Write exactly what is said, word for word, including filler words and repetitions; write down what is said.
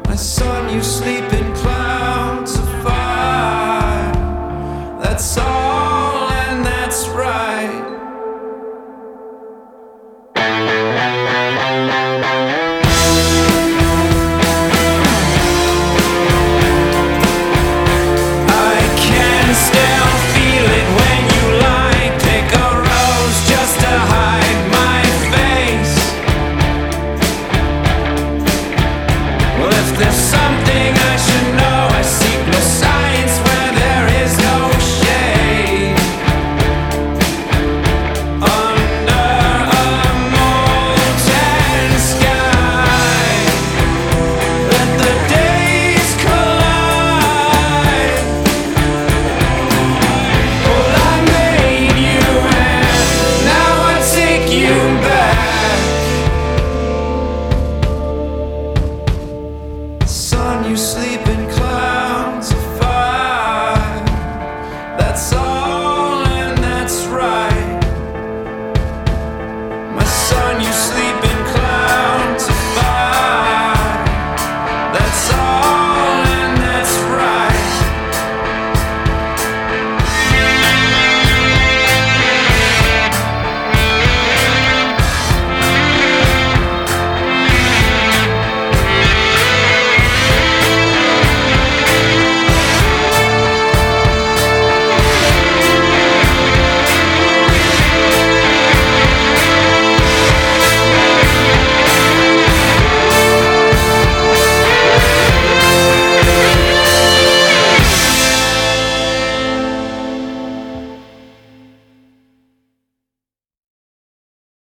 My son, you sleep in clouds of fire. That's all, and that's right. I can still feel it when you lie. Pick a rose just to hide my face. Well, if there's something I should know, I seek no science where there is no shade. Under a molten sky, let the days collide. Well, I made you and now I take you back. Son, you sleep